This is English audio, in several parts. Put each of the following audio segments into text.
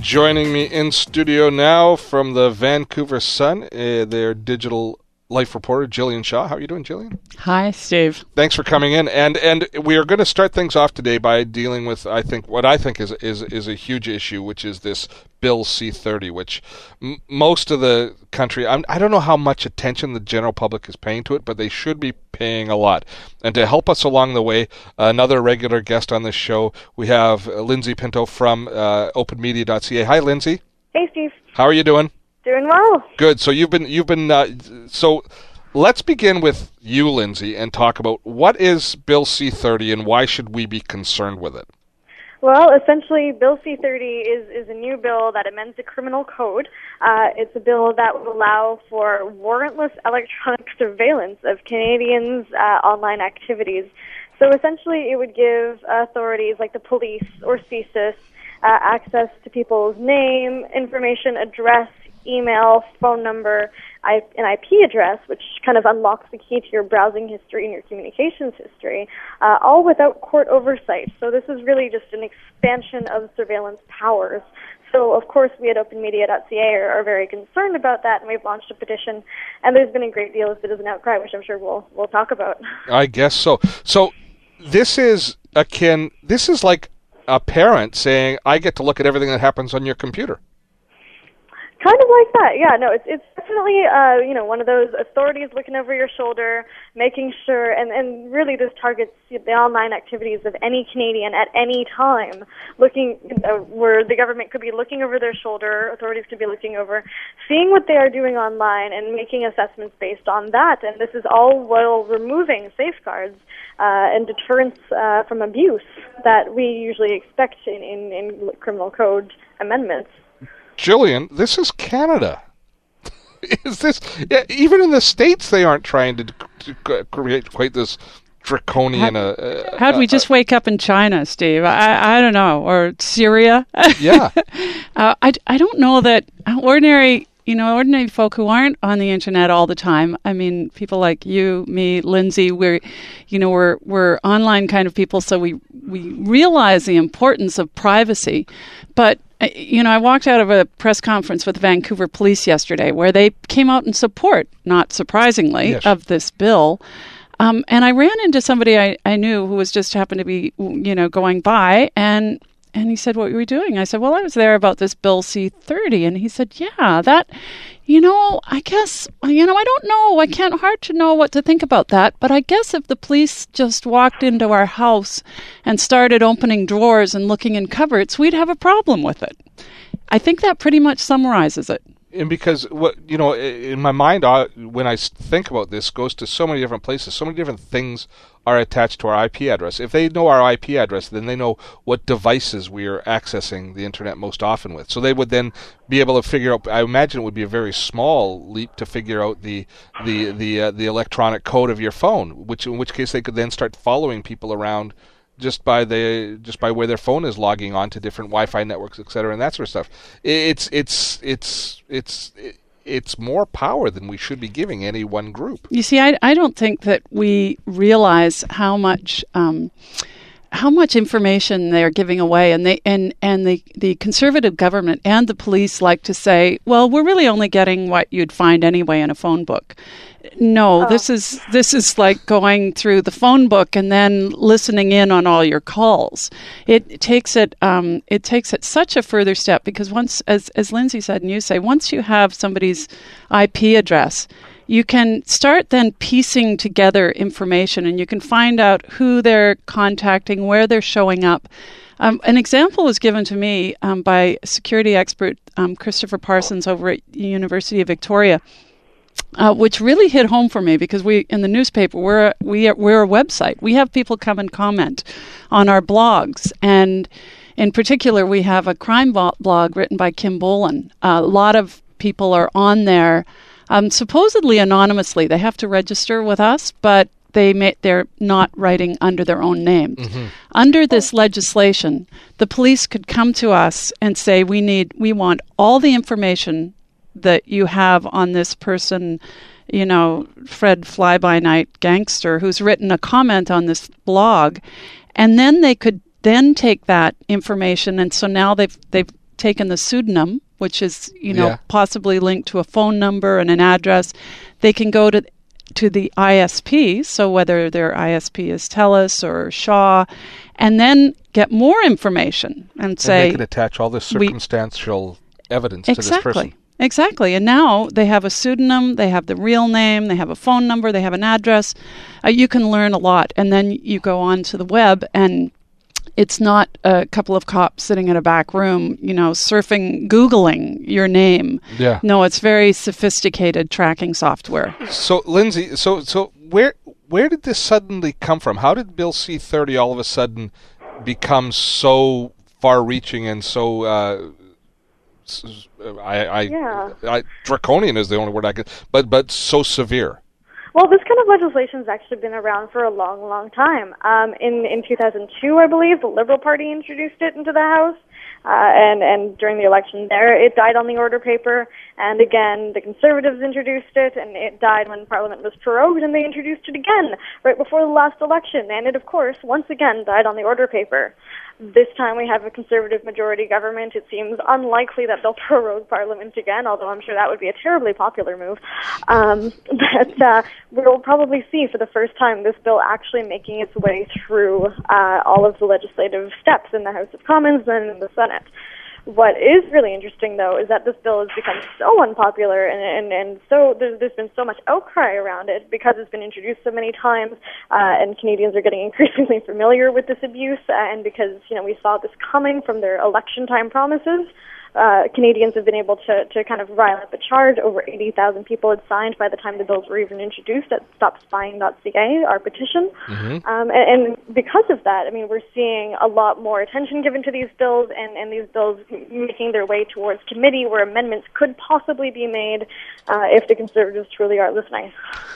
Joining me in studio now from the Vancouver Sun, their digital life reporter, Jillian Shaw. How are you doing, Jillian? Hi, Steve. Thanks for coming in. And we are going to start things off today by dealing with, what I think is a huge issue, which is this Bill C-30, which most of the country, I don't know how much attention the general public is paying to it, but they should be paying a lot. And to help us along the way, another regular guest on this show, we have Lindsay Pinto from openmedia.ca. Hi, Lindsay. Hey, Steve. How are you doing? Doing well. Good. So so let's begin with you, Lindsay, and talk about what is Bill C-30 and why should we be concerned with it? Well, essentially, Bill C-30 is a new bill that amends the criminal code. It's a bill that will allow for warrantless electronic surveillance of Canadians' online activities. So essentially, it would give authorities like the police or CSIS access to people's name, information, address, email, phone number, an IP address, which kind of unlocks the key to your browsing history and your communications history, all without court oversight. So this is really just an expansion of surveillance powers. So, of course, we at openmedia.ca are very concerned about that, and we've launched a petition, and there's been a great deal of citizen outcry, which I'm sure we'll talk about. I guess so. So this is like a parent saying, I get to look at everything that happens on your computer. Kind of like that, yeah. No, it's definitely one of those authorities looking over your shoulder, making sure, and really this targets the online activities of any Canadian at any time, looking where the government could be looking over their shoulder, authorities could be looking over, seeing what they are doing online and making assessments based on that. And this is all while removing safeguards and deterrence from abuse that we usually expect in criminal code amendments. Jillian, this is Canada. Is this even in the States? They aren't trying to create quite this draconian. How'd we just wake up in China, Steve? I don't know, or Syria. Yeah. I don't know that ordinary folk who aren't on the internet all the time. I mean, people like you, me, Lindsay. We're online kind of people, so we realize the importance of privacy, but. I walked out of a press conference with the Vancouver Police yesterday where they came out in support, not surprisingly, yes, of this bill. And I ran into somebody I knew who was just happened to be, going by, and he said, "What were you doing?" I said, "Well, I was there about this Bill C-30." And he said, "Yeah, that, I guess, I don't know. Hard to know what to think about that. But I guess if the police just walked into our house and started opening drawers and looking in cupboards, we'd have a problem with it." I think that pretty much summarizes it. And because in my mind, when I think about this, goes to so many different places, so many different things are attached to our IP address. If they know our IP address, then they know what devices we are accessing the internet most often with. So they would then be able to figure out. I imagine it would be a very small leap to figure out the electronic code of your phone, in which case they could then start following people around just by where their phone is logging on to different Wi-Fi networks, et cetera, and that sort of stuff. It's more power than we should be giving any one group. You see, I don't think that we realize how much information they're giving away, and the conservative government and the police like to say, well, we're really only getting what you'd find anyway in a phone book. No, this is like going through the phone book and then listening in on all your calls. It takes it such a further step, because once, as Lindsay said and you say, once you have somebody's IP address, you can start then piecing together information, and you can find out who they're contacting, where they're showing up. An example was given to me by security expert Christopher Parsons over at the University of Victoria, which really hit home for me, because we in the newspaper we're a website. We have people come and comment on our blogs, and in particular we have a crime blog written by Kim Bolan. A lot of people are on there. Supposedly anonymously. They have to register with us, but they're not writing under their own names. Mm-hmm. Under this legislation, the police could come to us and say, we want all the information that you have on this person, Fred Fly-by-Night gangster who's written a comment on this blog, and then they could then take that information, and so now they've taken the pseudonym, which is, possibly linked to a phone number and an address, they can go to the ISP, so whether their ISP is TELUS or Shaw, and then get more information and say... And they can attach all this circumstantial evidence to this person. Exactly. And now they have a pseudonym, they have the real name, they have a phone number, they have an address. You can learn a lot. And then you go on to the web, and it's not a couple of cops sitting in a back room, surfing, Googling your name. Yeah. No, it's very sophisticated tracking software. So, Lindsay, so where did this suddenly come from? How did Bill C-30 all of a sudden become so far-reaching and so... draconian is the only word I could, but so severe. Well, this kind of legislation has actually been around for a long, long time. In 2002, I believe, the Liberal Party introduced it into the House, and during the election there, it died on the order paper. And again, the Conservatives introduced it, and it died when Parliament was prorogued, and they introduced it again right before the last election. And it, of course, once again died on the order paper. This time we have a Conservative majority government. It seems unlikely that they'll prorogue Parliament again, although I'm sure that would be a terribly popular move. But we'll probably see for the first time this bill actually making its way through all of the legislative steps in the House of Commons and in the Senate. What is really interesting, though, is that this bill has become so unpopular, and so there's been so much outcry around it because it's been introduced so many times, and Canadians are getting increasingly familiar with this abuse, and because we saw this coming from their election time promises. Canadians have been able to kind of rile up a charge. Over 80,000 people had signed by the time the bills were even introduced at StopSpying.ca, our petition. Mm-hmm. And because of that, we're seeing a lot more attention given to these bills, and these bills making their way towards committee where amendments could possibly be made if the Conservatives truly are listening.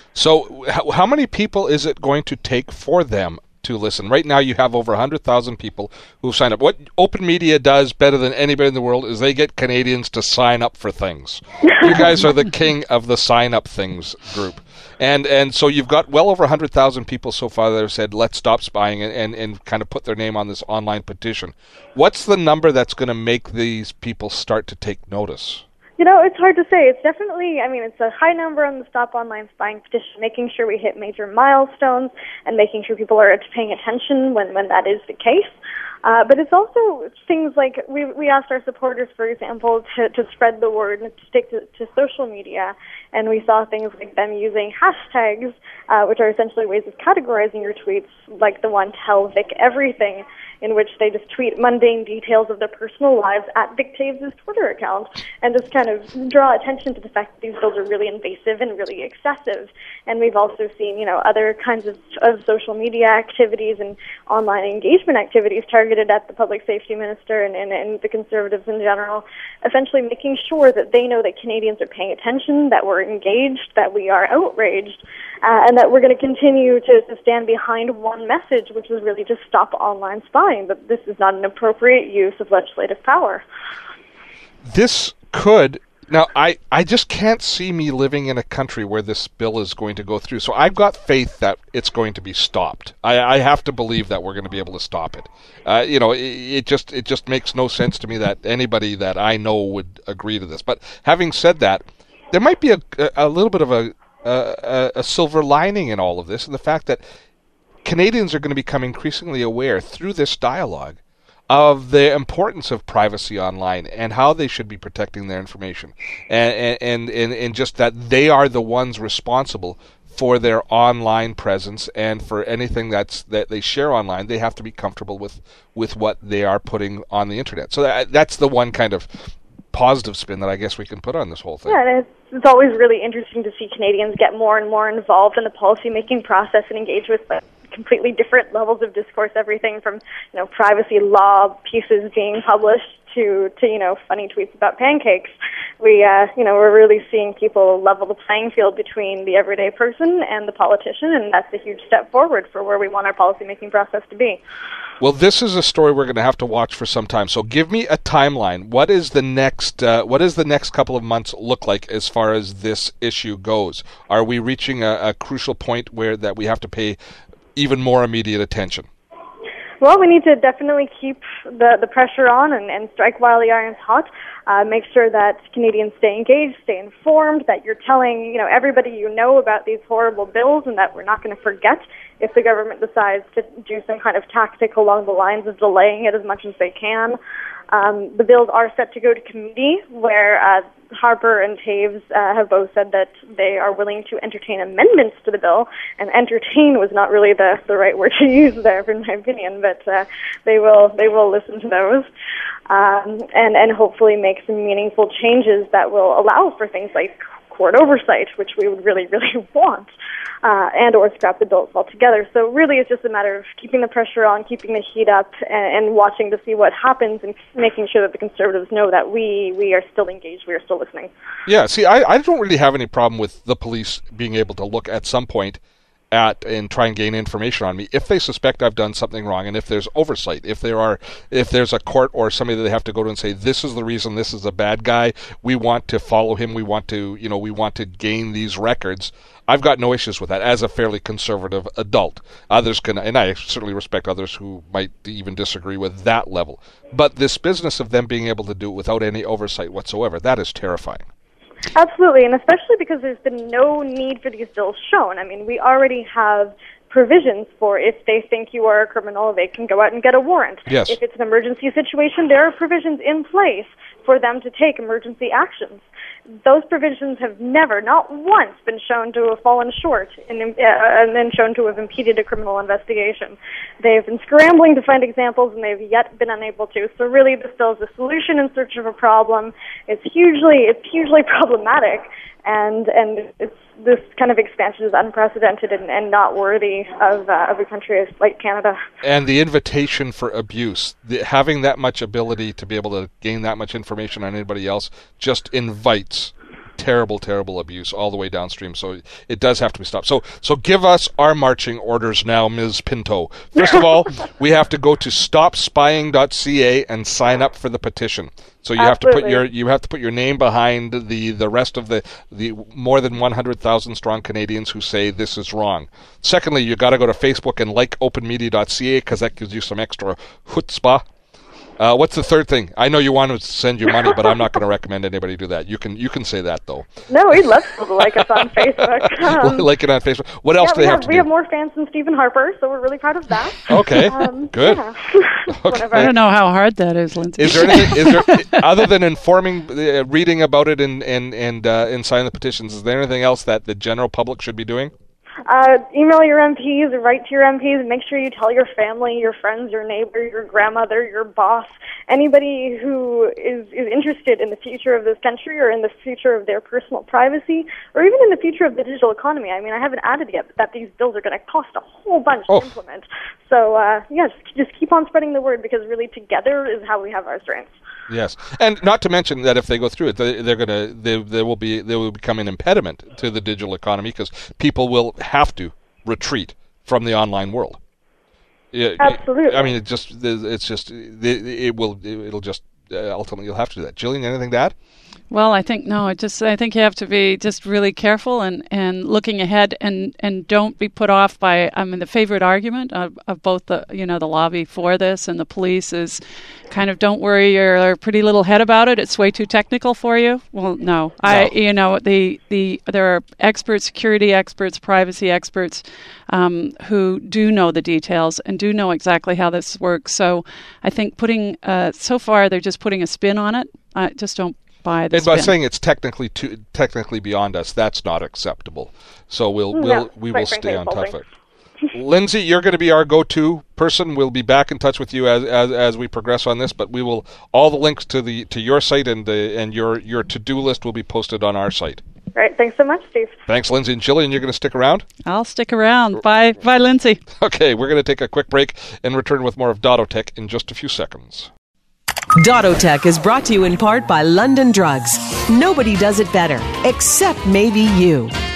So how many people is it going to take for them to listen? Right now you have over 100,000 people who've signed up. What Open Media does better than anybody in the world is they get Canadians to sign up for things. You guys are the king of the sign up things group. And so you've got well over 100,000 people so far that have said, let's stop spying, and kind of put their name on this online petition. What's the number that's going to make these people start to take notice? It's hard to say. It's definitely, it's a high number on the Stop Online Spying petition, making sure we hit major milestones and making sure people are paying attention when that is the case. But it's also things like we asked our supporters, for example, to spread the word and to stick to social media. And we saw things like them using hashtags, which are essentially ways of categorizing your tweets, like the one Tell Vic Everything, in which they just tweet mundane details of their personal lives at Vic Taves' Twitter account, and just kind of draw attention to the fact that these bills are really invasive and really excessive. And we've also seen, other kinds of social media activities and online engagement activities targeted at the Public Safety Minister and the Conservatives in general, essentially making sure that they know that Canadians are paying attention, that we're engaged, that we are outraged, and that we're going to continue to stand behind one message, which is really just stop online spying, but this is not an appropriate use of legislative power. This could... Now, I just can't see me living in a country where this bill is going to go through. So I've got faith that it's going to be stopped. I have to believe that we're going to be able to stop it. It just makes no sense to me that anybody that I know would agree to this. But having said that, there might be a little bit of a silver lining in all of this, and the fact that Canadians are going to become increasingly aware through this dialogue of the importance of privacy online and how they should be protecting their information, and just that they are the ones responsible for their online presence, and for anything that they share online, they have to be comfortable with what they are putting on the internet. So that's the one kind of positive spin that I guess we can put on this whole thing. Yeah, it's always really interesting to see Canadians get more and more involved in the policy-making process and engage with completely different levels of discourse, everything from privacy law pieces being published to funny tweets about pancakes. We're really seeing people level the playing field between the everyday person and the politician, and that's a huge step forward for where we want our policy-making process to be. Well, this is a story we're going to have to watch for some time. So give me a timeline. What is the next couple of months look like as far as this issue goes? Are we reaching a crucial point that we have to pay even more immediate attention? Well, we need to definitely keep the pressure on and strike while the iron's hot. Make sure that Canadians stay engaged, stay informed, that you're telling everybody you know about these horrible bills, and that we're not going to forget if the government decides to do some kind of tactic along the lines of delaying it as much as they can. The bills are set to go to committee, where Harper and Taves have both said that they are willing to entertain amendments to the bill, and entertain was not really the right word to use there, in my opinion, but they will listen to those, and hopefully make some meaningful changes that will allow for things like court oversight, which we would really, really want, and or scrap the bills altogether. So really it's just a matter of keeping the pressure on, keeping the heat up, and watching to see what happens, and making sure that the Conservatives know that we are still engaged, we are still listening. Yeah, see, I don't really have any problem with the police being able to look at some point at and try and gain information on me if they suspect I've done something wrong, and if there's oversight, if there's a court or somebody that they have to go to and say, this is the reason this is a bad guy, we want to follow him, we want to gain these records. I've got no issues with that as a fairly conservative adult. Others can, and I certainly respect others who might even disagree with that level. But this business of them being able to do it without any oversight whatsoever, that is terrifying. Absolutely, and especially because there's been no need for these bills shown. I mean, we already have provisions for if they think you are a criminal, they can go out and get a warrant. Yes. If it's an emergency situation, there are provisions in place for them to take emergency actions. Those provisions have never, not once, been shown to have fallen short and then shown to have impeded a criminal investigation. They've been scrambling to find examples, and they've yet been unable to. So really, this bill is a solution in search of a problem. It's hugely problematic, and this kind of expansion is unprecedented and not worthy of a country like Canada. And the invitation for abuse, having that much ability to be able to gain that much information on anybody else, just invites terrible abuse all the way downstream. So it does have to be stopped. So give us our marching orders now, Ms. Pinto. First of all, we have to go to stopspying.ca and sign up for the petition. So you Absolutely. have to put your name behind the rest of the more than 100,000 strong Canadians who say this is wrong. Secondly, you got to go to Facebook and like openmedia.ca, because that gives you some extra chutzpah. What's the third thing? I know you want to send your money, but I'm not going to recommend anybody do that. You can say that, though. No, we'd love people to like us on Facebook. Like it on Facebook. What else do they have to do? We have more fans than Stephen Harper, so we're really proud of that. Okay, good. Yeah. Okay. I don't know how hard that is, Lindsay. Is there anything? Other than informing, reading about it, and signing the petitions? Is there anything else that the general public should be doing? Email your MPs, or write to your MPs, and make sure you tell your family, your friends, your neighbor, your grandmother, your boss, anybody who is interested in the future of this country, or in the future of their personal privacy, or even in the future of the digital economy. I mean, I haven't added yet, but that these bills are going to cost a whole bunch to implement. So, just keep on spreading the word, because really together is how we have our strength. Yes, and not to mention that if they go through it, they will become an impediment to the digital economy, because people will have to retreat from the online world. Absolutely. I mean, it'll just ultimately you'll have to do that. Jillian, anything to add? Well, I think I think you have to be just really careful and looking ahead, and don't be put off by, I mean, the favorite argument of both the lobby for this and the police is kind of, don't worry your pretty little head about it. It's way too technical for you. Well, no. There are experts, security experts, privacy experts, who do know the details and do know exactly how this works. So I think so far they're just putting a spin on it. Just don't buy the spin. And by saying it's technically beyond us, that's not acceptable. So we will stay on top of it. Lindsay, you're going to be our go-to person. We'll be back in touch with you as we progress on this, but we will, all the links to your site and your to-do list will be posted on our site. All right, thanks so much, Steve. Thanks, Lindsay. And Jillian, you're going to stick around? I'll stick around. Bye, Lindsay. Okay, we're going to take a quick break and return with more of Dottotech in just a few seconds. Dottotech is brought to you in part by London Drugs. Nobody does it better, except maybe you.